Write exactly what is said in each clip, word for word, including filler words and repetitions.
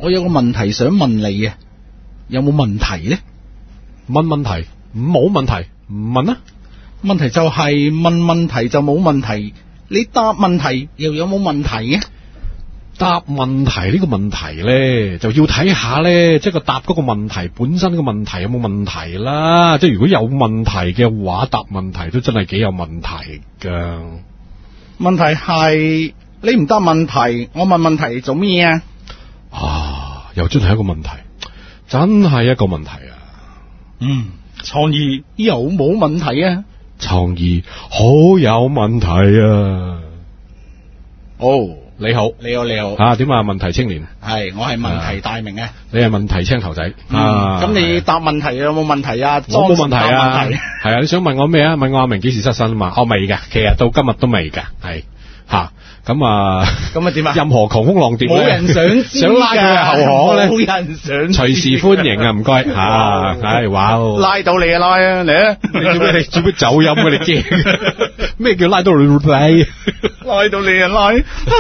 我有個問題想問你啊，有冇問題咧？ 問問題冇問題，唔問啊？ 問題就係問問題就冇問題，你答問題又有冇問題嘅？ 答問題呢個問題咧，就要睇下咧，即係個答嗰個問題本身個問題有冇問題啦。即係如果有問題嘅話，答問題都真係幾有問題噶。 問題係你唔答問題，我問問題做咩啊？ 啊，又真係一個問題，真係一個問題啊！ 嗯，創意有冇問題啊？ 創意好有問題啊！ 哦。 你好， 你好，你好。 啊，點啊？問題青年係，我係問題大名啊。 你係問題青頭仔。 嗯、啊，咁你答問題有冇問題啊？ 我冇問題啊。係啊，你想問我咩啊？問我阿明幾時失身啊嘛？我未㗎，其實到今日都未㗎，係吓。咁啊，咁啊點啊？任何狂風浪蝶冇人想知想拉佢嘅後巷咧， 冇人想隨時歡迎啊！唔該吓，唉，哇！ 拉到你啊，拉啊，嚟啊！ 你做咩？你做咩走音啊？你知咩叫拉到你拉？ 拉到你啊，拉！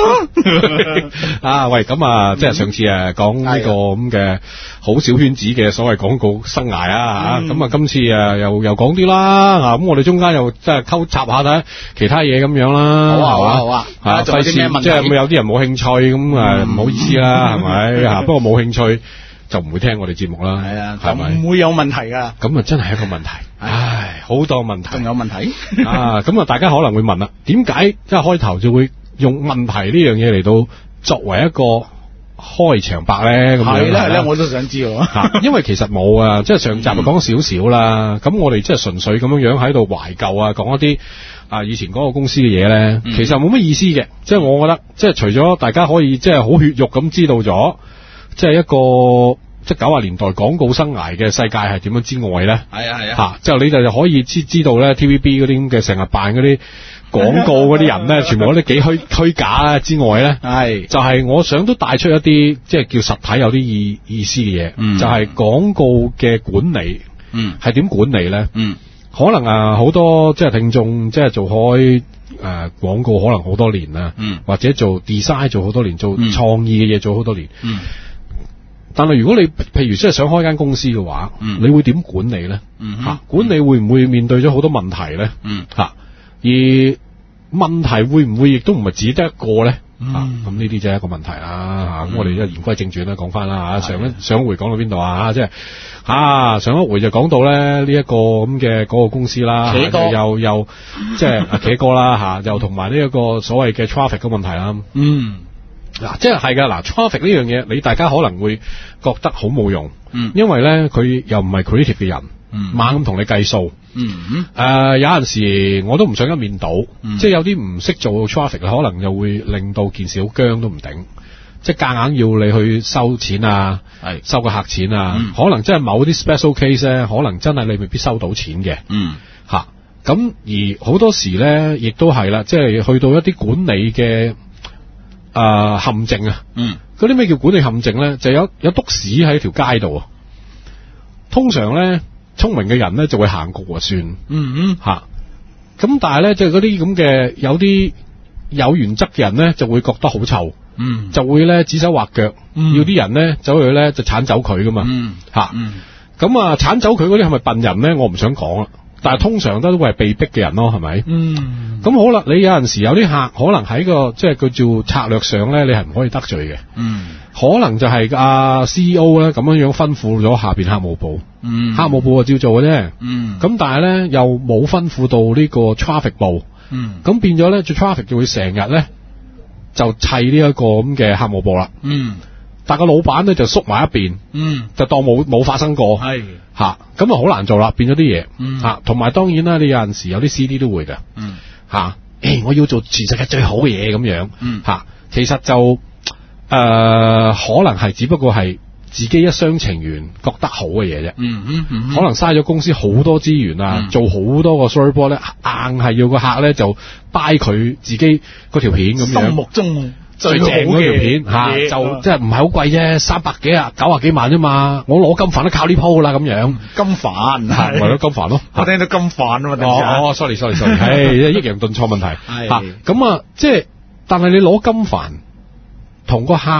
啊，喂，咁啊，即係上次啊講呢個咁嘅好小圈子嘅所謂廣告生涯啊，吓咁啊，今次啊又又講啲啦，啊，咁我哋中間又即係溝插下睇其他嘢咁樣啦， 好啊，好啊，好啊， 啊，費事即係有啲人冇興趣咁啊，唔好意思啦，係咪啊？不過冇興趣就唔會聽我哋節目啦， 係啊，係咪？唔會有問題噶， 咁啊真係一個問題，唉，好多問題， 仲有問題啊！咁啊，大家可能會問啦，點解即係開頭就會用問題呢樣嘢嚟到作為一個開場白咧？咁樣係啦係啦，我都想知啊，因為其實冇啊，即係上集就講少少啦，咁我哋即係純粹咁樣樣喺度懷舊啊，講一啲啊以前嗰個公司嘅嘢咧，其實冇乜意思嘅，即係我覺得，即係除咗大家可以即係好血肉咁知道咗，即係一個即係九十年代廣告生涯嘅世界係點樣之外咧， 係啊係啊， 吓之後你就就可以知知道咧 T V B 嗰啲咁嘅成日扮嗰啲廣告嗰啲人咧，全部嗰啲幾虛虛假啊之外咧，係就係我想都帶出一啲即係叫實體有啲意意思嘅嘢，嗯，就係廣告嘅管理，嗯，係點管理咧，嗯，可能啊好多即係聽眾即係做開誒廣告可能好多年啦，嗯，或者做 design 做好多年，做創意嘅嘢做好多年，嗯。但係如果你譬如即係想開間公司嘅話，嗯，你會點管理咧？嗯，吓管理會唔會面對咗好多問題咧？嗯，吓而問題會唔會亦都唔係只得一個咧？嗯，咁呢啲就係一個問題啦。吓咁，嗯，我哋即係言歸正傳啦，講翻啦吓。上一上一回講到邊度啊？即係啊上一回就講到咧呢一個咁嘅嗰個公司啦，又又即係阿茄哥啦吓，又同埋呢一個所謂嘅 traffic 嘅問題啦。嗯。嗱，即係係噶，嗱 traffic 呢樣嘢，你大家可能會覺得好冇用，嗯，因為咧佢又唔係 creative 嘅人，嗯，猛咁同你計數，嗯，誒、呃，有陣時我都唔想一面倒，嗯，即係有啲唔識做 traffic，可能又會令到件事好僵都唔頂，即係夾硬要你去收錢啊，係收個客錢啊，嗯，可能真係某啲 special case 咧，可能真係你未必收到錢嘅，嗯，吓，咁而好多時咧，亦都係啦，即係去到一啲管理嘅。誒、呃，陷阱啊，嗯，嗰啲咩叫管理陷阱咧？就有有篤屎喺條街度啊。通常咧，聰明嘅人咧就會行過就算，嗯嗯，吓、啊。咁但係咧，即係嗰啲咁嘅有啲有原則嘅人咧，就會覺得好臭，嗯，就會咧指手畫腳，嗯，要啲人咧走去咧就鏟走佢噶嘛，嗯，吓、啊，嗯，咁啊鏟走佢嗰啲係咪笨人咧？我唔想講啦。但係通常都都係被逼嘅人咯，係咪？嗯。咁好啦，你有陣時有啲客可能喺個即係佢做策略上咧，你係唔可以得罪嘅。嗯。可能就係阿 C E O 咧咁樣樣吩咐咗下邊客務部。嗯。客務部就照做嘅啫。嗯。咁但係咧又冇吩咐到呢個 traffic 部。嗯。咁變咗咧，做 traffic 就會成日咧就砌呢一個咁嘅客務部啦。嗯。但個老闆咧就縮埋一邊。嗯。就當冇冇發生過。係。吓，咁啊好難做啦，變咗啲嘢，吓、嗯，同埋當然啦，你有陣時有啲 C D 都會㗎，嗯，吓、啊，誒、欸，我要做全世界最好嘅嘢咁樣，嗯，吓，其實就誒、呃、可能係只不過係自己一廂情願覺得好嘅嘢啫，嗯嗯嗯，可能嘥咗公司好多資源啊，嗯、做好多個 storyboard 咧，硬係要個客咧就 buy 佢自己嗰條片咁樣，心目中。最正嗰條片吓、啊，就即係唔係好貴啫，三百幾啊，九啊幾萬啫嘛。我攞金飯都靠呢鋪啦，咁樣。金飯係，為咗金飯咯。我聽到金飯啊嘛，哦哦 ，sorry sorry sorry，係抑揚頓挫問題。係咁啊，即係，但係你攞金飯同個客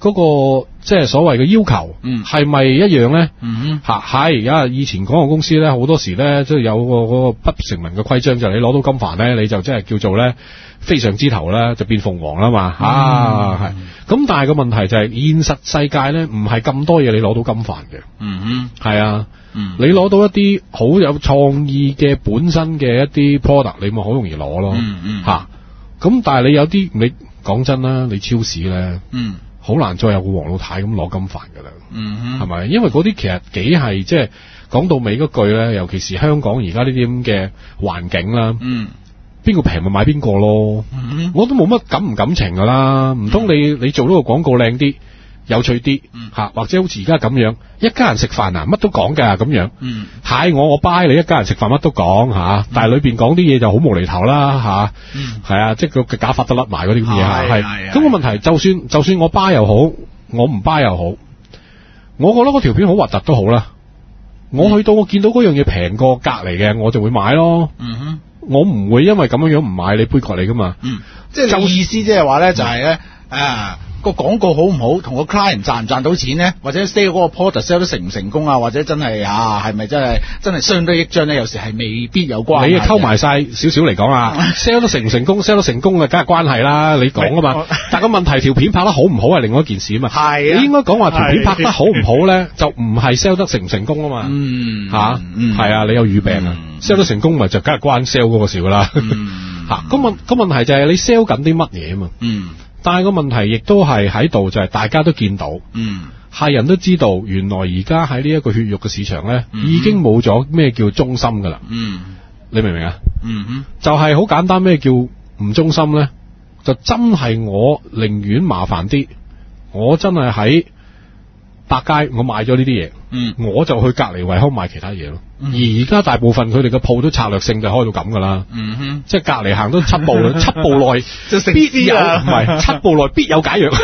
嗰個即係所謂嘅要求， 嗯， 係咪一樣咧？ 嗯吓係，而家以前廣告公司咧，好多時咧，即係有個嗰個不成文嘅規章，就係你攞到金帆咧，你就即係叫做咧飛上枝頭啦，就變鳳凰啦嘛， 嗯、 啊係。咁但係個問題就係、是、現實世界咧，唔係咁多嘢你攞到金帆嘅， 嗯哼， 係啊， 嗯， 你攞到一啲好有創意嘅本身嘅一啲 product，你咪好容易攞咯， 嗯嗯， 吓、啊。咁但係你有啲你講真啦，你超市咧， 嗯。 好難再有個黃老太咁攞金帆噶啦， 嗯， 係咪？因為嗰啲其實幾係即係講到尾嗰句咧，尤其是香港而家呢啲咁嘅環境啦， 嗯， 邊個平咪買邊個咯， 嗯， 我都冇乜感唔感情噶啦，唔通你你做到個廣告靚啲、有趣啲吓、嗯，或者好似而家咁樣，一家人食飯啊，乜都講噶咁樣，嗯，係我我 buy 你一家人食飯乜都講吓、嗯，但係裏邊講啲嘢就好無厘頭啦吓，嗯，係啊，即係個假髮都甩埋嗰啲咁嘢吓，係，咁個問題就算就算我 buy 又好，我唔 buy 又好，我覺得嗰條片好核突都好啦，我去到我見到嗰樣嘢平過隔籬嘅，我就會買咯，嗯哼，我唔會因為咁樣樣唔買你杯葛你噶嘛，嗯， 即係意思即係話咧就係咧啊。個廣告好唔好，同個 client 賺唔賺到錢咧，或者 sell 嗰個 product sell 得成唔成功啊，或者真係啊，係咪真係真係相得益彰咧？有時係未必有關係。 你溝埋晒少少嚟講啊，sell 得成唔成功，sell 得成功嘅梗係關係啦，你講啊嘛。但係個問題條片拍得好唔好係另外一件事啊嘛。係啊，你應該講話條片拍得好唔好咧，就唔係 sell 得成唔成功啊嘛。嗯，吓、啊，係、嗯、啊，你有語病啊 ，sell、嗯、得成功咪就梗係關 sell 嗰個事噶啦。嗯，吓、啊，咁問個問題就係你 sell 緊啲乜嘢啊嘛。嗯。但係個問題亦都係喺度，就係大家都見到，嗯，係人都知道，原來而家喺呢一個血肉嘅市場咧、嗯，已經冇咗咩叫忠心噶啦，嗯，你明唔明啊？嗯哼，就係、是、好簡單，咩叫唔忠心咧？就真係我寧願麻煩啲，我真係喺百佳我買咗呢啲嘢，嗯，我就去隔離惠康買其他嘢咯。而而家大部分佢哋嘅鋪都策略性就開到咁噶啦，嗯哼，即係隔離行都七步啦，七步內就必有，唔係七步內必有解藥，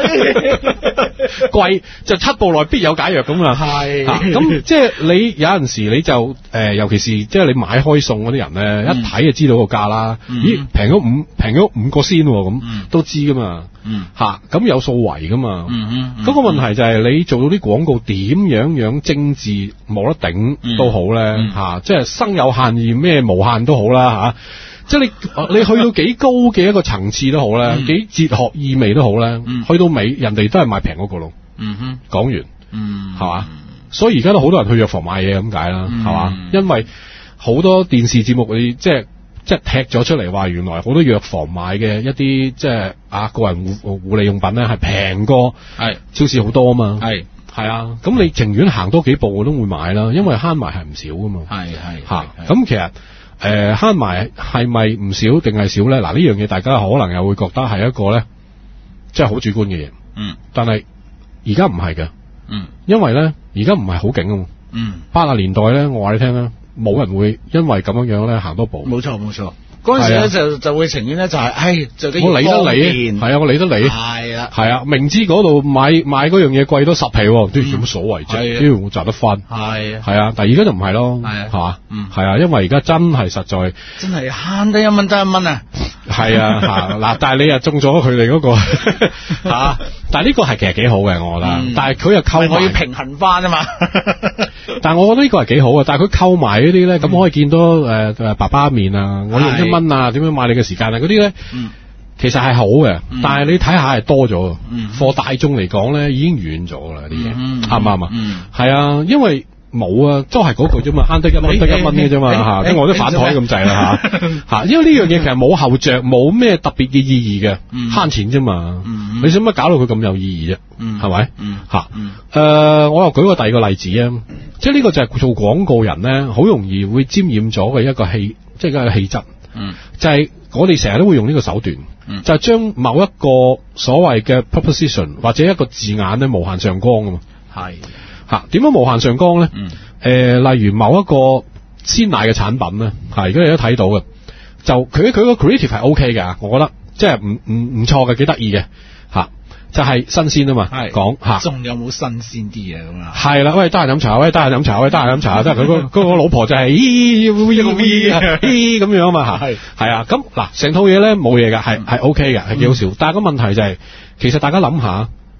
貴就七步內必有解藥咁啊，係，咁即係你有陣時你就誒、呃，尤其是即係你買開餸嗰啲人咧、嗯，一睇就知道個價啦，嗯、咦平咗五平咗五個先咁、嗯，都知噶嘛，嗯，吓咁有數圍噶嘛，嗯嗯，咁、那個問題就係你做到啲廣告點樣樣精緻冇得頂都好。好咧吓，即係生有限而咩無限都好啦吓、啊，即係你你去到幾高嘅一個層次都好咧，幾、嗯、哲學意味都好咧、嗯，去到尾人哋都係買平嗰個咯。嗯哼，講完，嗯，係嘛，所以而家都好多人去藥房買嘢咁解啦，係、嗯、嘛，因為好多電視節目你即係即係踢咗出嚟話，原來好多藥房買嘅一啲即係啊個人護護理用品咧係平過係超市好多啊嘛，係。係啊，咁你情願行多幾步我都會買啦，因為慳埋係唔少噶嘛。係係吓，咁其實誒慳埋係咪唔少定係少咧？嗱呢樣嘢大家可能又會覺得係一個咧，即係好主觀嘅嘢。嗯，但係而家唔係嘅。嗯，因為咧而家唔係好勁啊。嗯，八十年代咧，我話你聽啦，冇人會因為咁樣樣咧行多步。冇錯冇錯。嗰陣時咧就就會情願咧就係、是，唉，就我理得你，係啊，我理得你，係啊，係啊，明知嗰度買買嗰樣嘢貴多十皮，都有乜所謂啫？只要我賺得翻，係啊，係啊，但係而家就唔係咯，係啊，係嘛，嗯，係啊，因為而家真係實在，真係慳得一蚊得一蚊啊，係啊，吓嗱，但係你又中咗佢哋嗰個吓，但係呢個係其實幾好嘅，我覺得，嗯、但係佢又扣埋，我要平衡翻啊嘛，但係我覺得呢個係幾好啊，但係佢扣埋嗰啲咧，咁、嗯、可以見到誒誒爸爸面啊，我用一蚊啊，點樣買你嘅時間啊，嗰啲咧，其實係好嘅、嗯，但係你睇下係多咗，貨、嗯、大眾嚟講咧已經遠咗啦啲嘢，啱唔啱啊？係啊，因為冇啊，都係嗰句啫嘛，慳得一蚊得一蚊嘅啫嘛吓，跟住我都反台咁滯啦吓吓，因為呢樣嘢其實冇後着，冇咩特別嘅意義嘅，慳、嗯、錢啫嘛、嗯，你使乜搞到佢咁有意義啫？係、嗯、咪？吓，誒、嗯嗯呃，我又舉個第二個例子啊，即係呢個就係做廣告人咧，好容易會沾染咗嘅一個氣，即係一個氣質。嗯，就係、是、我哋成日都會用呢個手段，嗯、就係、是、將某一個所謂嘅 proposition 或者一個字眼咧無限上綱啊嘛。係吓，點樣無限上綱咧？誒、嗯呃，例如某一個鮮奶嘅產品咧，係而家你都睇到嘅，就佢佢個 creative 係 OK 嘅，我覺得即係唔唔唔錯嘅，幾得意嘅吓。就係、是、新鮮啊嘛，講吓，仲有冇新鮮啲嘢咁啊？係啦，喂，得閒飲茶，喂，得閒飲茶，喂，得閒飲茶，即係佢個嗰個老婆就係咦一個 V 咦咁樣啊嘛吓，係係啊，咁嗱成套嘢咧冇嘢噶，係係 OK 嘅，係幾好笑，但係個問題就係、是，其實大家諗下，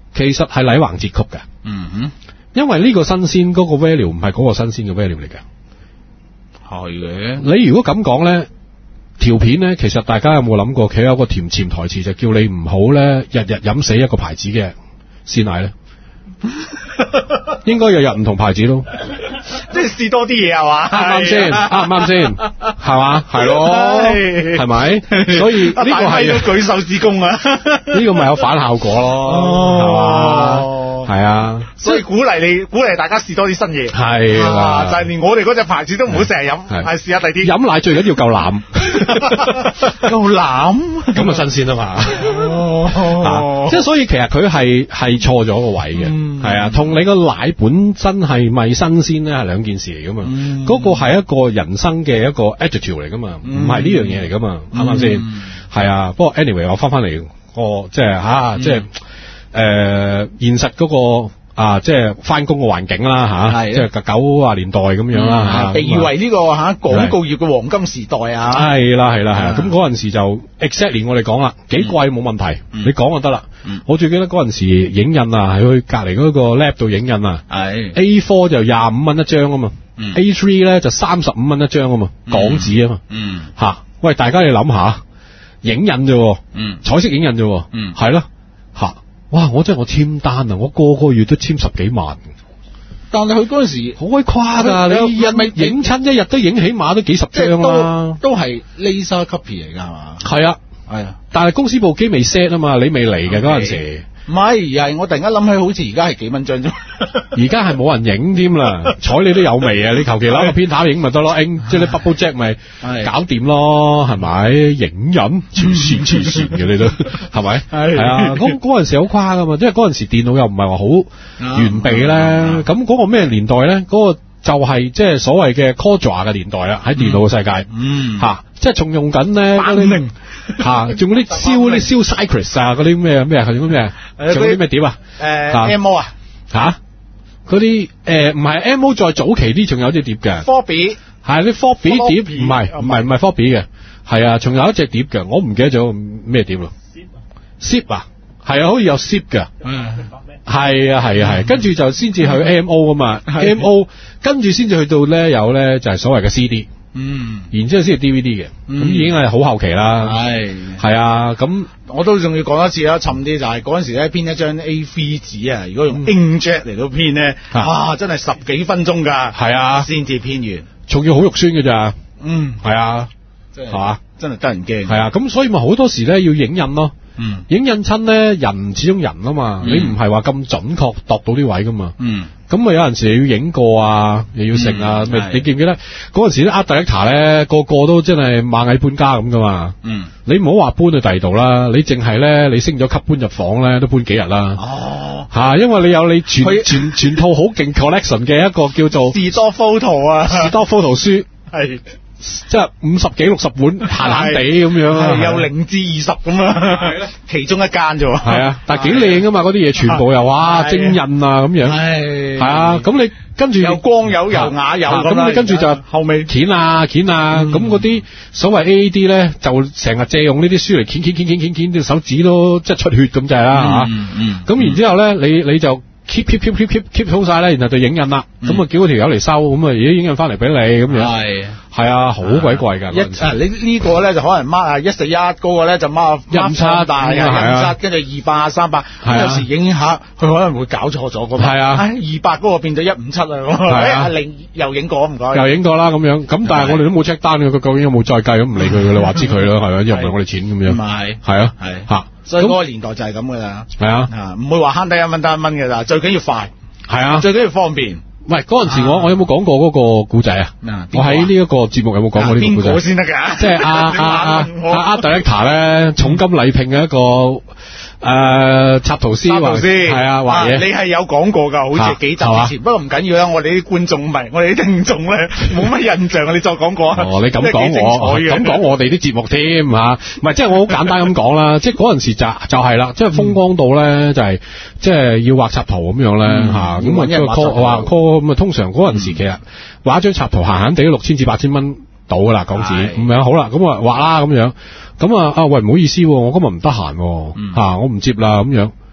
其實係禮橫節曲嘅。 嗯哼， 因為呢個新鮮嗰個 value 唔係嗰個新鮮嘅 value 嚟嘅。 係嘅。 你如果咁講咧，條片咧，其實大家有冇諗過，佢有個甜潛台詞就叫你唔好咧，日日飲死一個牌子嘅鮮奶咧。應該日日唔同牌子咯， 即係試多啲嘢係嘛？ 啱唔啱先？啱唔啱先？係嘛？係咯，係咪？所以呢個係舉手指公啊！ 呢個咪有反效果咯，係嘛？係啊， 所以鼓勵你，鼓勵大家試多啲新嘢。 係啦， 就係連我哋嗰隻牌子都唔好成日飲，係試下第啲。 飲奶最緊要夠攬， 夠攬， 咁啊新鮮啊嘛。哦，即係所以其實佢係係錯咗個位嘅，係啊，同你個奶本身係咪新鮮咧係兩件事嚟噶嘛。嗰個係一個人生嘅一個 attitude 嚟噶嘛，唔係呢樣嘢嚟噶嘛，啱唔啱先？係啊，不過 anyway 我翻翻嚟個即係吓即係。誒、呃，現實嗰、那個啊，即係翻工嘅環境啦，吓、啊，即係九啊年代咁樣啦，吓、嗯， 被譽為呢個吓廣告業嘅黃金時代啊， 係啦係啦係啦，咁嗰陣時就 exactly 我哋講啦，幾貴冇問題，嗯、你講就得啦。嗯、我最記得嗰陣時影印啊，喺佢隔籬嗰個 lab 度影印啊，係 A 四 就廿五蚊一張啊嘛、嗯、，A 三 咧就三十五蚊一張啊嘛，港紙啊嘛，嗯，吓、啊，喂，大家你諗下，影印啫，嗯，彩色影印啫，嗯，係咯，吓。哇！我真係我簽單啊！我個個月都簽十幾萬， 但係佢嗰陣時好鬼誇噶，你日咪影親一日都影起碼都幾十張啦， 都係 laser copy 嚟噶係嘛？ 係啊，係啊，但係公司部機未 set 啊嘛，你未嚟嘅嗰陣時。 唔係，而係我突然間諗起，好似而家係幾蚊張啫。 而家係冇人影添啦，睬你都有味啊！你求其攞個片頭影咪得咯，即係你 bubble jack 咪搞掂咯，係咪？影印黐線黐線嘅你都係咪？係啊，嗰嗰陣時好誇噶嘛，即係嗰陣時電腦又唔係話好完備咧。咁嗰個咩年代咧？嗰個就係即係所謂嘅 Quadra 嘅年代啦，喺電腦嘅世界，嗯吓，即係仲用緊咧嗰啲吓，仲嗰啲燒嗰啲燒 Cypress 啊，嗰啲咩咩係嗰啲咩，仲有啲咩碟啊？誒 M O 啊吓，嗰啲誒唔係 M O 再早期啲，仲有啲碟嘅 Floppy 係啲 Floppy 碟，唔係唔係唔係 Floppy 嘅，係啊，仲有一隻碟嘅，我唔記得咗咩碟咯 ，Zip 啊，係啊，好似有 Zip 嘅，嗯，係啊係啊係，跟住就先至去 M O 啊嘛 ，M O 跟住先至去到咧有咧就係所謂嘅 C D。嗯，然之後先係 D V D 嘅，咁、嗯、已經係好後期啦。係係啊，咁我都仲要講一次啦，沉啲就係嗰陣時咧編一張 A 四 紙啊，如果用 inkjet 嚟到編咧，嗯、啊真係十幾分鐘噶，係啊，先至編完， 仲要好肉酸嘅咋， 嗯， 係啊， 係嘛，真係得人驚， 係啊，咁所以咪好多時咧要影印咯。嗯，影印親咧，人始終人啊嘛，嗯、你唔係話咁準確度到啲位噶嘛。嗯，咁咪有陣時又要影過啊，又要食啊。嗯、你記唔記得嗰陣時啲 Art Director 咧，個個都真係螞蟻搬家咁噶嘛。嗯，你唔好話搬去第二度啦，你淨係咧，你升咗級搬入房咧，都搬幾日啦。哦，吓，因為你有你全全全，全套好勁 collection 嘅一個叫做士多 photo 啊， 士多 photo 書係。即係五十幾六十本閒閒地咁樣啊， 有零至二十咁啊，其中一間啫喎。 係啊，但係幾靚噶嘛，嗰啲嘢全部又哇精印啊咁樣。係係啊，咁你跟住有光有油雅有咁，你跟住就後尾鉗啊鉗啊，咁嗰啲所謂 A A D 咧，就成日借用呢啲書嚟鉗鉗鉗鉗鉗鉗，隻手指都即係出血咁就係啦吓。嗯咁然之後咧，你你就 keep keep keep keep keep keep 好晒咧，然後就影印啦。咁啊叫嗰條友嚟收，咁啊而家影印翻嚟俾你咁樣。係。係啊，好鬼貴噶！ 一啊，你呢個咧就可能 mark 啊一四一，嗰個咧就 mark 一五七大啊， 一五七跟住二百三百，有時影下佢可能會搞錯咗個。係啊，二百嗰個變咗一五七啊，係啊，另又影過唔該， 又影過啦咁樣。咁但係我哋都冇 check 單嘅，佢究竟有冇再計咁唔理佢嘅，你話知佢咯，係咪？又唔係我哋錢咁樣。唔係，係啊，係吓， 所以嗰個年代就係咁噶啦。係啊， 唔會話慳低一蚊得一蚊嘅啦，最緊要快。係啊，最緊要方便。 喂，嗰陣時我我有冇講過嗰個故仔啊？我喺呢一個節目有冇講過呢個故仔？ 邊個先得㗎？ 即係阿阿阿阿 Art Director 咧，重金禮聘嘅一個誒插圖師，插圖師係啊，畫嘢。 你係有講過㗎，好似幾集之前。不過唔緊要啦，我哋啲觀眾唔係，我哋啲聽眾咧冇乜印象啊！你再講過啊？ 哦，你咁講我，咁講我哋啲節目添嚇，唔係即係我好簡單咁講啦。即係嗰陣時就就係啦，即係風光到咧就係即係要畫插圖咁樣咧嚇，咁啊即係 call 畫 call 咁啊，通常嗰陣時其實畫一張插圖閒閒地都六千至八千蚊到㗎啦港紙，咁樣好啦，咁啊畫啦咁樣。咁啊啊喂，唔好意思，我今日唔得閒，吓我唔接啦咁樣。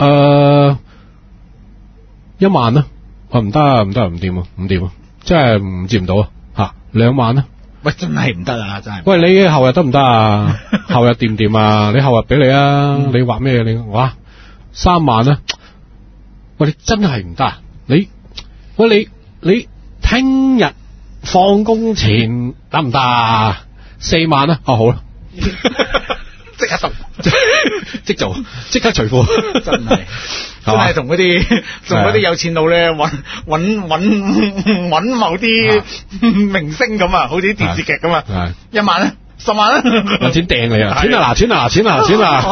誒一萬啦，啊唔得啊唔得唔掂啊唔掂啊，真係唔接唔到啊吓，兩萬啦。 喂，真係唔得啊！真係。 喂，你後日得唔得啊？後日掂唔掂啊？你後日俾你啊？嗯、你畫咩？你哇三萬啊！喂，你真係唔得啊！你喂你你聽日放工前得唔得啊？四萬啊！哦好啦， 即刻做， 即做，即刻除褲， 真係。真係同嗰啲同嗰啲有錢佬咧揾揾揾揾某啲明星咁啊，好似啲電視劇咁啊，一萬啊，十萬啊， 有錢掟你啊，錢啊嗱，錢啊錢啊錢啊，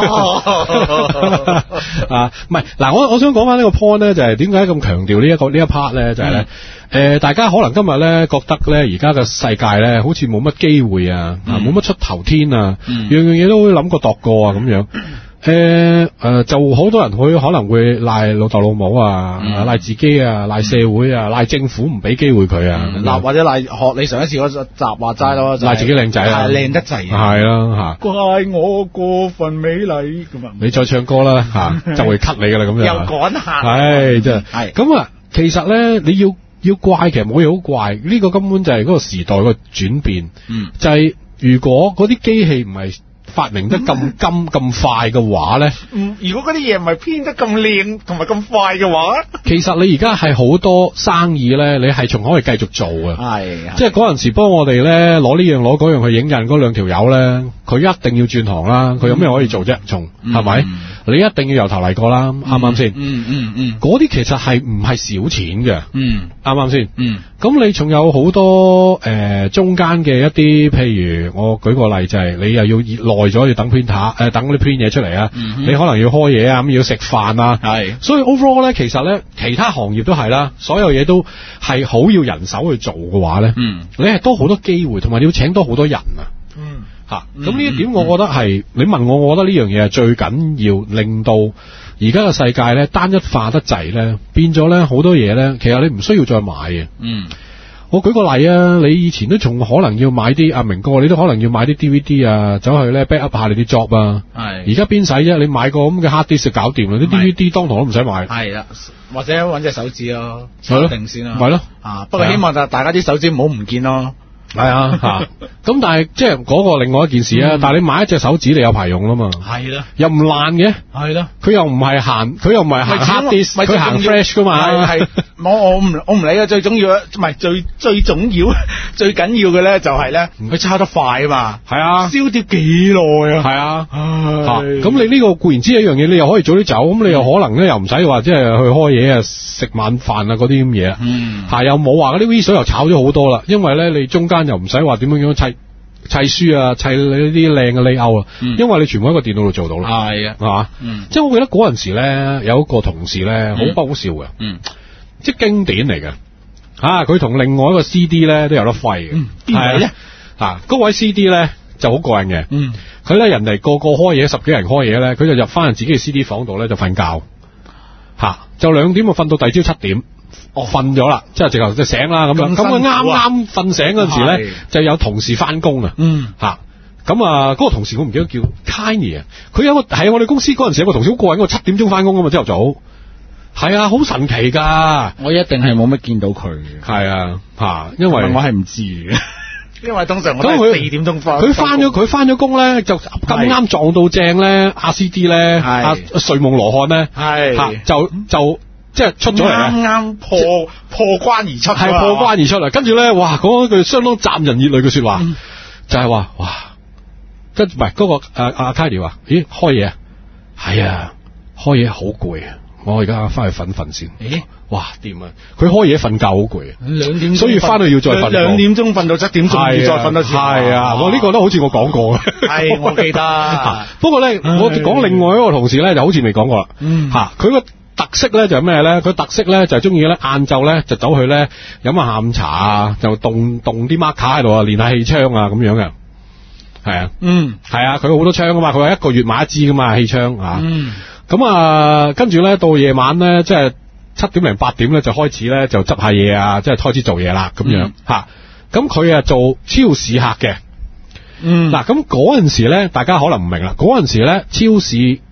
啊唔係嗱，我我想講翻呢個 point 咧，就係點解咁強調呢一個呢一 part 咧，就係咧誒，大家可能今日咧覺得咧而家嘅世界咧好似冇乜機會啊，冇乜出頭天啊，樣樣嘢都會諗過度過啊咁樣。誒誒、呃，就好多人會可能會賴老豆老母啊，賴、嗯、自己啊，賴社會啊，賴政府唔俾機會佢啊， 嗱、嗯、或者賴學你上一次嗰集話齋咯， 賴自己靚仔啊， 靚得滯， 係啦吓， 怪我過分美麗咁啊， 你再唱歌啦吓，就會 cut 你噶啦咁樣， 又趕客， 係真係，係咁啊，其實咧你要要怪，其實冇嘢好怪，呢、這個根本就係嗰個時代個轉變，嗯，就係如果嗰啲機器唔係發明得咁金咁快嘅話咧， 嗯，如果嗰啲嘢唔係編得咁靚同埋咁快嘅話， 其實你而家係好多生意咧，你係仲可以繼續做嘅， 係， 即係嗰陣時幫我哋咧攞呢樣攞嗰樣去影印嗰兩條友咧，佢一定要轉行啦，佢有咩可以做啫？仲係咪？你一定要由頭嚟過啦，啱啱先？嗯嗯嗯，嗰啲其實係唔係少錢嘅，嗯，啱啱先？嗯，咁你仲有好多誒中間嘅一啲，譬如我舉個例就係你又要耐咗要等 printer 誒等嗰啲 print 嘢出嚟啊，你可能要開嘢啊，咁要食飯啊，係，所以 overall 咧其實咧其他行業都係啦，所有嘢都係好要人手去做嘅話咧，嗯，你係多好多機會，同埋你要請多好多人啊，嗯。吓，咁呢一點我覺得係，你問我，我覺得呢樣嘢係最緊要，令到而家嘅世界咧單一化得滯咧，變咗咧好多嘢咧，其實你唔需要再買嘅。嗯，我舉個例啊，你以前都仲可能要買啲阿明哥，你都可能要買啲 D V D 啊，走去咧 back up 下你啲 job 啊。係，而家邊使啫？你買個咁嘅 hard disk 就搞掂啦，啲 D V D 當堂都唔使買。係啦，或者搵隻手指咯，鎖定先啦。係咯，啊，不過希望就大家啲手指唔好唔見咯。係啊，吓咁，但係即係嗰個另外一件事啊。嗯、但係你買一隻手指，你有排用啦嘛。係啦，又唔爛嘅。係啦，佢又唔係行，佢又唔係行 hard disk，佢行 flash 噶嘛。係，我我唔我唔理啊。最重要唔係最最重要，最緊要嘅咧就係咧，佢抄得快啊嘛。係啊，燒碟幾耐啊？係啊，咁你呢個固然之一樣嘢，你又可以早啲走，咁你又可能咧又唔使話即係去開嘢啊、食晚飯啊嗰啲咁嘢。嗯，吓又冇話嗰啲 V 水又炒咗好多啦，因為咧你中間又唔使話點樣樣砌砌書啊，砌你啲靚嘅 layout 啊，嗯、因為你全部喺個電腦度做到啦。係啊，係嘛，嗯、即係我記得嗰陣時咧，有一個同事咧好不好笑嘅，嗯，即係經典嚟嘅，吓佢同另外一個 C D 咧都有得揮嘅，邊位咧？吓嗰位 C D 咧就好過癮嘅，嗯，佢咧人哋個個開嘢，十幾人開嘢咧，佢就入翻自己嘅 C D 房度咧就瞓覺，吓就兩點就瞓到第二朝七點。我瞓咗啦，即係直頭就醒啦咁樣。咁佢啱啱瞓醒嗰陣時咧，就有同事翻工啊。嗯，吓咁啊，嗰個同事我唔記得叫 Kenny 啊。佢有個係我哋公司嗰陣時有個同事好過癮，我七點鐘翻工噶嘛，朝頭早。係啊，好神奇噶。我一定係冇乜見到佢。係啊，吓，因為我係唔知嘅。因為通常我都係四點鐘翻。佢翻咗佢翻咗工咧，就咁啱撞到正咧，阿 C D 咧，阿睡夢羅漢咧，係吓就就。即係出咗嚟啱啱破破關而出，係破關而出嚟。跟住咧，哇，講一句相當賺人熱淚嘅說話，嗯、就係話，哇，跟唔係嗰個阿阿 Kenny 話，咦，開嘢啊，係啊，開嘢好攰啊，我而家翻去瞓瞓先。咦，哇，掂啊！佢開嘢瞓覺好攰啊，兩點，所以翻去要再瞓。兩點鐘瞓到七點鐘，要再瞓多次。係啊，我呢個都好似我講過嘅，係我記得。不過咧，我講另外一個同事咧，就好似未講過啦。嗯，吓佢個。特色咧就係咩咧？佢特色咧就係中意咧晏晝咧就走去咧飲下下午茶啊，就動動啲 marker 喺度啊，練下氣槍啊咁樣嘅。係啊，嗯，係啊，佢好多槍噶嘛，佢話一個月買一支噶嘛氣槍啊。嗯，咁啊，跟住咧到夜晚咧，即係七點零八點咧就開始咧就執下嘢啊，即係開始做嘢啦咁樣吓。咁佢啊做超市客嘅。嗯，嗱咁嗰陣時咧，大家可能唔明啦。嗰陣時咧，超市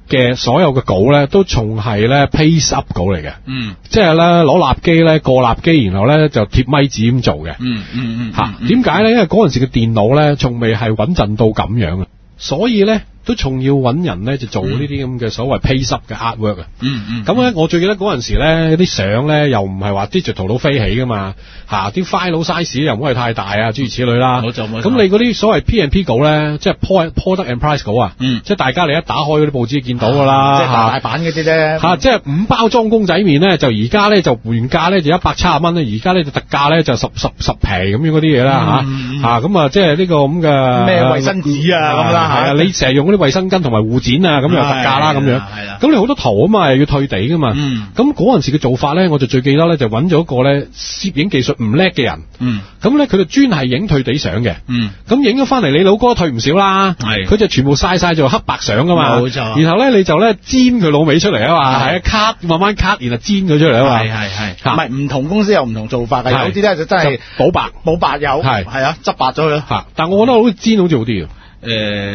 嘅所有嘅稿咧，都仲係咧 paste up 稿嚟嘅。 嗯， 即係咧攞蠟機咧過蠟機，然後咧就貼咪紙咁做嘅。 嗯嗯嗯， 吓點解咧？因為嗰陣時嘅電腦咧，仲未係穩陣到咁樣啊，所以咧。都仲要揾人咧，就做呢啲咁嘅所謂 paste up 嘅 artwork 啊。嗯嗯。咁咧，我最記得嗰陣時咧，啲相咧又唔係話 digital 到飛起噶嘛，嚇啲 file size 又唔可以太大啊，諸如此類啦。冇錯冇錯。咁你嗰啲所謂 P and P 稿咧，即係 product and price 稿啊，嗯，即係大家你一打開嗰啲報紙見到噶啦， 即係大版嗰啲咧。 嚇，即係五包裝公仔麵咧，就而家咧就原價咧就一百七十蚊咧，而家咧就特價咧就十十十皮咁樣嗰啲嘢啦嚇嚇，咁啊即係呢個咁嘅咩衛生紙啊咁啦， 係啊，你成日用嗰啲衛生巾同埋護墊啊，咁又特價啦，咁樣。係啦。咁你好多圖啊嘛，又要退地噶嘛。嗯。咁嗰陣時嘅做法咧，我就最記得咧，就揾咗一個咧攝影技術唔叻嘅人。嗯。咁咧，佢就專係影退地相嘅。嗯。咁影咗翻嚟，你老哥退唔少啦。係。佢就全部晒晒做黑白相噶嘛。冇錯。然後咧，你就咧煎佢老尾出嚟啊嘛。係啊，卡慢慢卡，然後煎佢出嚟啊嘛。係係係。唔係唔同公司有唔同做法嘅，有啲咧就真係補白，補白有。係係啊，執白咗佢咯。嚇！但我覺得好似煎好似好啲啊。誒，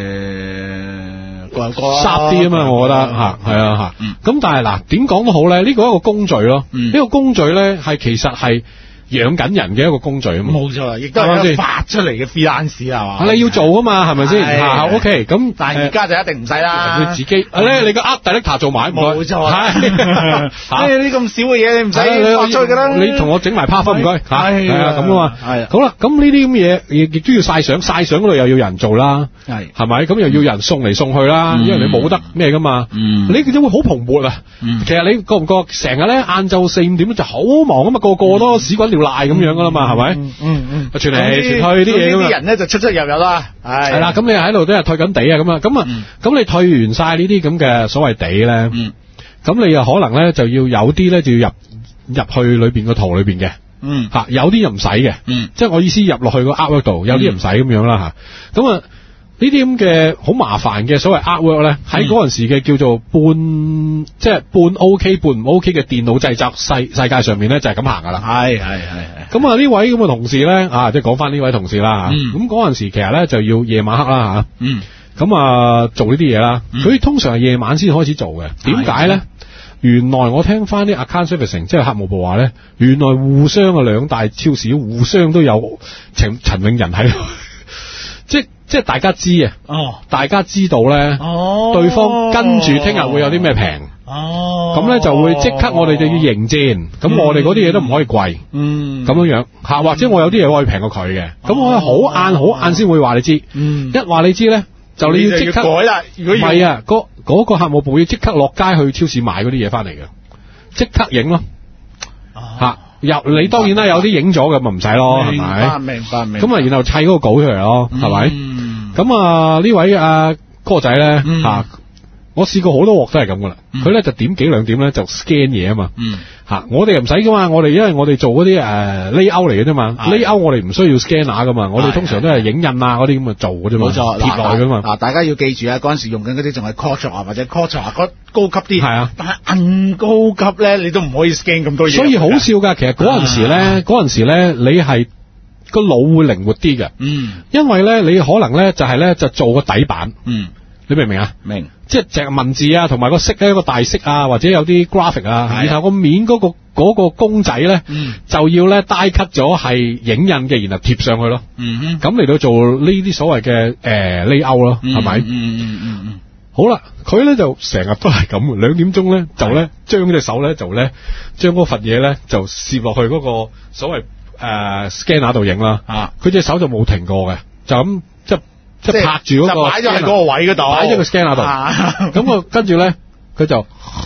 各有各濕啲啊嘛，我覺得吓，係啊吓。咁但係嗱，點講都好咧，呢個係一個工序咯。呢個工序咧係其實係養緊人嘅一個工序啊嘛。冇錯，亦都係一個發出嚟嘅 freelance 係嘛。你要做啊嘛，係咪先？吓 ，OK。咁但係而家就一定唔使啦。你自己咧，你個 art director 做埋，冇錯。係，呢啲咁少嘅嘢你唔使發出去噶啦。你同我整埋 part 分唔該。係啊，咁啊嘛。係。好啦，咁呢啲咁嘅嘢亦亦都要晒相，晒相嗰度又要人做啦。係，係咪？咁又要人送嚟送去啦，因為你冇得咩噶嘛。嗯。你佢都會好蓬勃啊。嗯。其實你覺唔覺成日咧晏晝四五點就好忙啊嘛，個個都屎滾尿賴咁樣噶啦嘛，係咪？嗯嗯。傳嚟傳去啲嘢咁啊。啲人咧就出出入入啦。係。係啦，咁你喺度都係退緊地啊，咁啊，咁啊，咁你退完晒呢啲咁嘅所謂地咧，嗯。咁你又可能咧就要有啲咧就要入入去裏邊個圖裏邊嘅。嗯。吓，有啲又唔使嘅。嗯。即係我意思入落去個 artwork 度，有啲又唔使咁樣啦吓。咁啊。呢啲咁嘅好麻煩嘅所謂 artwork 咧，喺嗰陣時嘅叫做半、嗯、即係半 OK 半唔 OK 嘅電腦製作世世界上面咧，就係咁行噶啦。係係係。咁啊呢位咁嘅同事咧啊，即係講翻呢位同事啦嚇。咁嗰陣時其實咧就要夜晚黑啦嚇。嗯。咁啊做呢啲嘢啦，佢、嗯、通常係夜晚先開始做嘅。點解咧？原來我聽翻啲 account servicing 即係客務部話咧，原來互相嘅兩大超市互相都有陳陳永仁喺度。即即係大家知啊，哦，大家知道咧，哦，對方跟住聽日會有啲咩平，哦，咁咧就會即刻我哋就要迎戰，咁、嗯、我哋嗰啲嘢都唔可以貴，嗯，咁樣樣吓，或者我有啲嘢可以平過佢嘅，咁、嗯、我好晏好晏先會話你知，嗯，一話你知咧，就你要即刻改啦，如果唔係啊，嗰嗰、嗰個客務部要即刻落街去超市買嗰啲嘢翻嚟嘅，即刻影咯，吓、啊。入你當然啦，有啲影咗嘅咪唔使咯，係咪？明白明白。咁啊，然後砌嗰個稿出嚟咯，係咪？咁啊呢位阿哥仔咧吓，我試過好多鑊都係咁噶啦。佢咧就點幾兩點咧就 scan 嘢啊嘛。吓，我哋又唔使噶嘛，我哋因為我哋做嗰啲誒 layout 嚟嘅啫嘛 ，layout 我哋唔需要 scanner 噶嘛，我哋通常都係影印啊嗰啲咁啊做嘅啫嘛。冇錯，貼落去噶嘛。嗱，大家要記住啊，嗰陣時用緊嗰啲仲係 Corel 啊或者 Corel 嗰高級啲。係啊。但係硬高級咧，你都唔可以 scan 咁多嘢。所以好笑噶，其實嗰陣時咧，嗰陣時咧，你係個腦會靈活啲嘅。嗯。因為咧，你可能咧就係咧就做個底板。嗯。你明唔明啊？明，即係淨係文字啊，同埋個色咧，一個大色啊，或者有啲 graphic 啊，然後個面嗰、嗰個、嗰個公仔咧、嗯，就要咧 die cut 咗係影印嘅，然後貼上去咯。嗯哼，咁嚟到做呢啲所謂嘅誒 layout 咯，係咪？嗯嗯嗯嗯嗯。好啦，佢咧就成日都係咁，兩點鐘咧就咧將隻手咧就咧將嗰份嘢咧就攝落去嗰個所謂誒、呃、scanner 度影啦。啊，佢隻手就冇停過嘅，就咁即係。即係拍住嗰、那個，擺咗喺嗰個位嗰度，擺咗個 scanner 度。咁我跟住咧，佢就，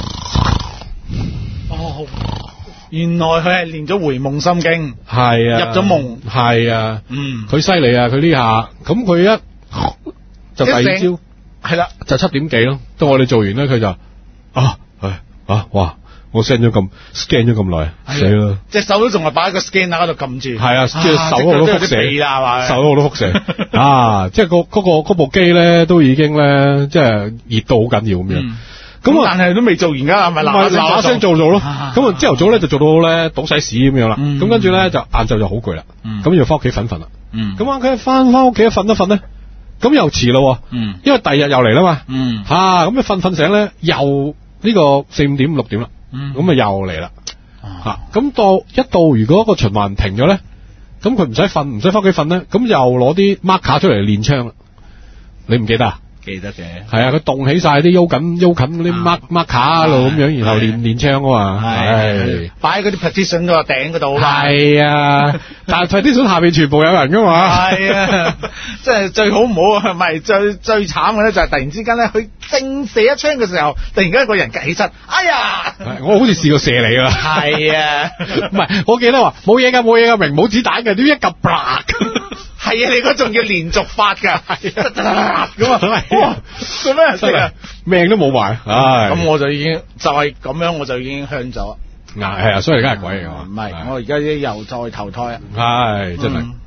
哦，原來佢係練咗回夢心經，係啊，入咗夢，係啊，嗯，佢犀利啊，佢呢下，咁佢一就第二朝，係啦，就七點幾咯。到我哋做完咧，佢就，啊，係啊，哇！我 send 咗咁 scan 咗咁耐，死啦！隻手都仲係擺喺個 scanner 喺度撳住，係啊，即係手好多輻射啦，係嘛？手好多輻射啊！即係嗰嗰個嗰部機咧，都已經咧，即係熱到好緊要咁樣。咁、嗯、但係都未做完㗎，係咪嗱嗱聲做做咯？咁啊，朝頭早咧就做到咧倒晒屎咁樣啦。咁、嗯、跟住咧就晏晝就好攰啦。咁、嗯、要翻屋企瞓瞓啦。咁啊，佢翻翻屋企瞓一瞓咧， 咁又遲咯， 嗯， 因為第二日又嚟啦嘛， 嗯， 吓咁你瞓瞓醒咧，又呢個四五點六點啦， 嗯， 咁啊又嚟啦，吓咁到一到如果個循環停咗咧，咁佢唔使瞓，唔使翻屋企瞓咧，咁又攞啲 marker 出嚟練槍啦，你唔記得啊？ 記得嘅， 係啊，佢動起晒啲腰緊腰緊嗰啲 mark marker 路咁樣，然後練練槍啊嘛，係擺喺嗰啲 partition 嗰個頂嗰度嘛， 係啊，但係 partition 下邊全部有人噶嘛， 係啊，即係最好唔好啊，唔係最最慘嘅咧就係突然之間咧，佢正射一槍嘅時候，突然間一個人趌起身，哎呀， 我好似試過射你㗎， 係啊， 唔係我記得話冇嘢㗎冇嘢㗎，明冇子彈嘅，點一夾啪。 係啊，你嗰仲要連續發㗎，咁啊，哇，做咩事啊？ 命都冇埋，唉！ 咁我就已經就係咁樣，我就已經香咗。 嗱係啊，所以而家係鬼嚟㗎嘛？ 唔係，我而家又再投胎啊！ 係真係。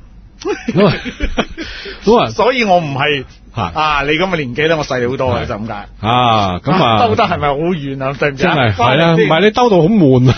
咁啊， 所以我唔係啊，你咁嘅年紀咧，我細你好多嘅，就咁解。 啊，咁啊， 兜得係咪好遠啊？對唔住， 真係係啦，唔係你兜到好悶啊，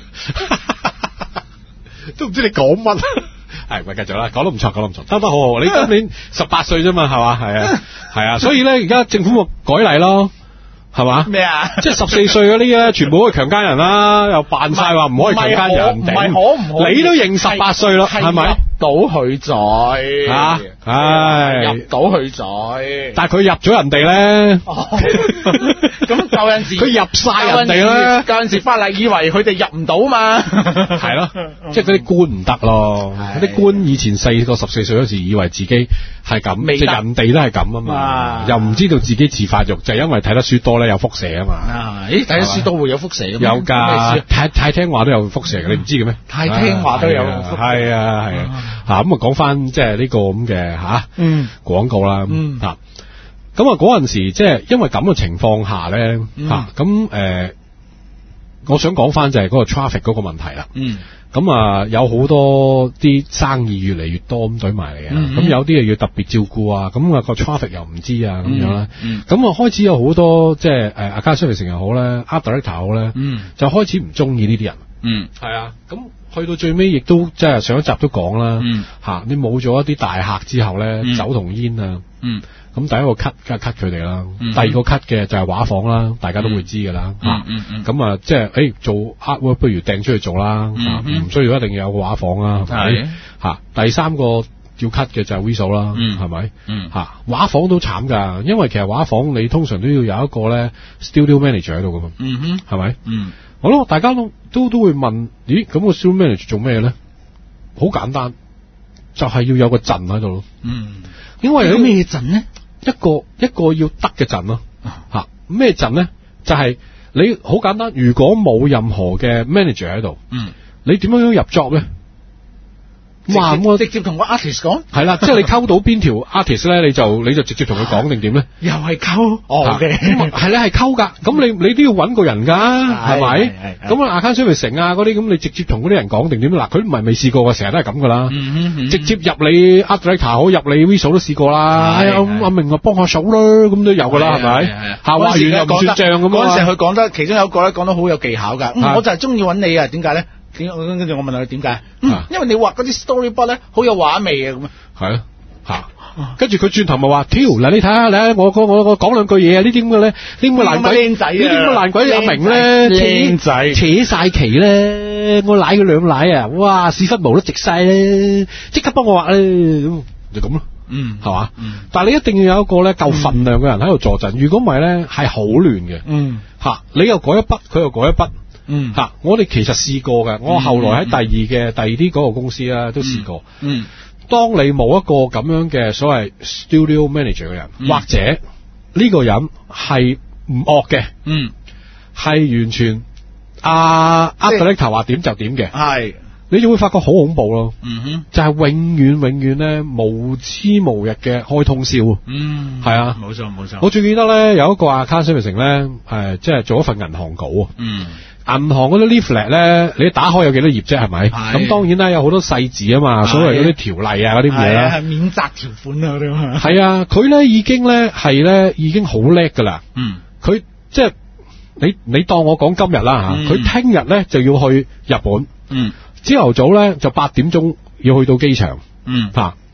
都唔知你講乜。係，咪繼續啦，講得唔錯，講得唔錯，兜得好好。你今年十八歲啫嘛，係嘛？係啊，係啊，所以咧，而家政府咪改例咯，係嘛？ 咩啊？ 即係十四歲嗰啲咧，全部都係強姦人啦，又扮晒話唔可以強姦人， 唔係可唔可以？ 你都認十八歲咯，係咪？ 到佢在吓，唉， 入到佢在， 但係佢入咗人哋咧， 咁舊陣時佢入晒人哋咧， 舊陣時法例以為佢哋入唔到嘛， 係咯，即係嗰啲官唔得咯，嗰啲官以前細個十四歲嗰時以為自己係咁，即係人哋都係咁啊嘛，又唔知道自己自發育，就係因為睇得書多咧有輻射啊嘛， 咦，睇得書多會有輻射嘅咩？ 有㗎，太太聽話都有輻射嘅，你唔知嘅咩？ 太聽話都有輻射， 係啊係啊。吓咁啊，講翻即係呢個咁嘅吓廣告啦， 嗯吓咁啊嗰陣時即係因為咁嘅情況下咧吓咁誒，我想講翻就係嗰個 traffic 嗰個問題啦， 嗯， 咁啊有好多啲生意越嚟越多咁堆埋嚟啊，咁、嗯、有啲又要特別照顧啊，咁、那、啊個 traffic 又唔知啊咁樣啦，咁、嗯、啊、嗯、開始有好多即係誒 account service 又好咧 art director 好咧，嗯，就開始唔中意呢啲人，嗯，係啊，咁。去到最尾，亦都即係上一集都講啦，吓、嗯、你冇咗一啲大客之後咧，嗯、酒同煙啊，咁、嗯、第一個 cut 梗係 cut 佢哋啦，嗯、第二個 cut 嘅就係畫房啦，大家都會知噶啦，吓咁、嗯嗯嗯、啊，即係誒做 artwork 不如掟出去做啦，唔、嗯嗯、需要一定要有個畫房啦，係咪？吓第三個要 cut 嘅就係 visual 啦，係咪？吓畫房都慘噶，因為其實畫房你通常都要有一個咧 studio manager 喺度噶嘛，係咪？好咯，大家都都都會問，咦？咁個 studio manager 做咩咧？好簡單，就係、是、要有個陣喺度咯。嗯，因為有咩陣咧？一個一個要得嘅陣咯。吓咩陣咧？就係、是、你好簡單，如果冇任何嘅 manager 喺度，嗯，你點樣樣入 job 咧？哇！我直接同個 artist 講， 係啦，即係你溝到邊條 artist 咧，你就你就直接同佢講定點咧？ 又係溝，哦嘅， 係咧係溝噶，咁你你都要揾個人噶，係咪？咁啊 account service 成啊嗰啲，咁你直接同嗰啲人講定點？嗱，佢唔係未試過嘅，成日都係咁噶啦。直接入你 art director 好，入你 visual 都試過啦。哎呀，阿明啊幫下手啦，咁都有噶啦，係咪？下話完又唔算賬咁啊。 嗰陣時佢講得，其中有一個咧講得好有技巧噶，我就係中意揾你啊，點解咧？跟住我問佢點解？嗯，因為你畫嗰啲 storyboard 咧，好有畫味啊，咁啊。 係啊，吓，跟住佢轉頭咪話，挑嗱你睇下，你我我我我講兩句嘢啊，呢啲咁嘅咧，呢啲咁嘅爛鬼， 仔呢啲咁嘅爛鬼阿明咧， 靚仔扯晒旗咧，我舐佢兩舐啊，哇，屎忽毛都直晒咧，即刻幫我畫咧，咁就咁咯。嗯，係嘛？嗯，但係你一定要有一個咧夠份量嘅人喺度坐陣，如果唔係咧係好亂嘅。嗯，吓，你又改一筆，佢又改一筆。嗯，吓，我哋其實試過嘅，我後來喺第二嘅、嗯、第二啲嗰個公司啦，都試過。嗯，當你冇一個咁樣嘅所謂 studio manager 嘅人，嗯、或者呢個人係唔惡嘅，嗯，係完全阿阿 director 話點就點嘅，係，你就會發覺好恐怖咯。嗯哼，就係永遠永遠咧無知無日嘅開通宵。嗯，係啊，冇錯冇錯。我最記得咧有一個 account service 咧，誒，即係做一份銀行稿啊。嗯。銀行嗰啲 leaflet 咧，你打開有幾多頁啫？係咪？咁當然啦，有好多細字啊嘛，所謂嗰啲條例啊嗰啲嘢啦，係免責條款啊嗰啲。係啊，佢咧已經咧係咧已經好叻噶啦。嗯，佢即係你你當我講今日啦吓，佢聽日咧就要去日本。嗯，朝頭早咧就八點鐘要去到機場。嗯，吓，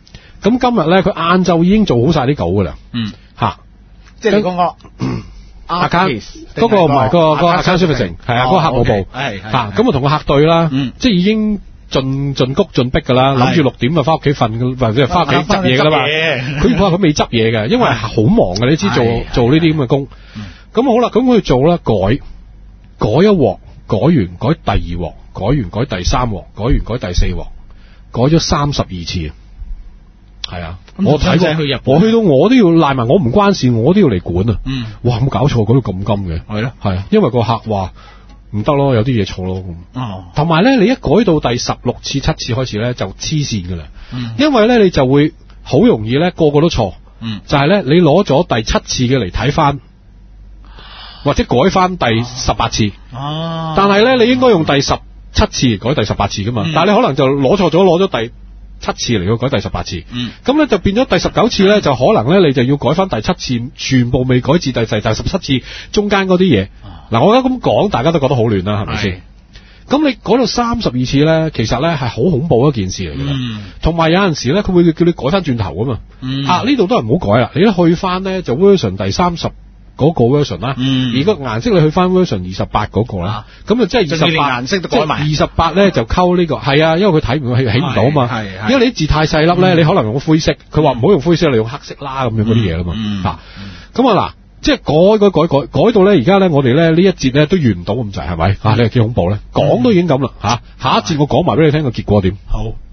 咁今日咧，佢晏晝已經做好晒啲稿噶啦。 嗯。 吓、啊， 即係你講個 account 嗰個唔係嗰個嗰個 account servicing 係啊，嗰個客務部係吓，咁啊同個客對啦， 嗯， 即係已經盡盡谷盡逼噶啦，諗住六點就翻屋企瞓，或者翻屋企執嘢噶啦嘛。佢話佢未執嘢嘅，因為好忙嘅，你知做做呢啲咁嘅工。咁好啦，咁佢做啦，改改一鑊，改完改第二鑊，改完改第三鑊，改完改第四鑊，改咗三十二次。係啊，我睇過去日本，我去到我都要賴埋，我唔關事，我都要嚟管啊。嗯，哇，冇搞錯，改到咁金嘅。係咯，係啊，因為個客話唔得咯，有啲嘢錯咯。哦，同埋咧，你一改到第十六次、七次開始咧，就黐線噶啦。嗯，因為咧，你就會好容易咧，個個都錯。嗯，就係咧，你攞咗第七次嘅嚟睇翻，或者改翻第十八次。哦，但係咧，你應該用第十七次改第十八次噶嘛？嗯，但係你可能就攞錯咗，攞咗第七次嚟到改第十八次，嗯，咁咧就變咗第十九次咧，就可能咧你就要改翻第七次，全部未改至第第第十七次中間嗰啲嘢。嗱，啊，我而家咁講，大家都覺得好亂啦，係咪先？咁你改到三十二次咧，其實咧係好恐怖一件事嚟嘅。嗯，同埋有陣時咧，佢會叫你改翻轉頭噶嘛。嗯，啊呢度都係唔好改啦，你一去翻咧就 version 第三十。嗰個 version 啦，嗯，而個顏色你去翻 version 二十八嗰個啦，咁啊即係二十八顏色都改埋，二十八咧就溝呢個，係啊，因為佢睇唔起起唔到啊嘛，係，因為你啲字太細粒咧，你可能用灰色，佢話唔好用灰色，你用黑色啦咁樣嗰啲嘢啦嘛，吓，咁啊嗱，即係改改改改改到咧，而家咧我哋咧呢一節咧都完唔到咁滯，係咪？啊，你係幾恐怖咧？講都已經咁啦，吓，下一節我講埋俾你聽個結果點。好。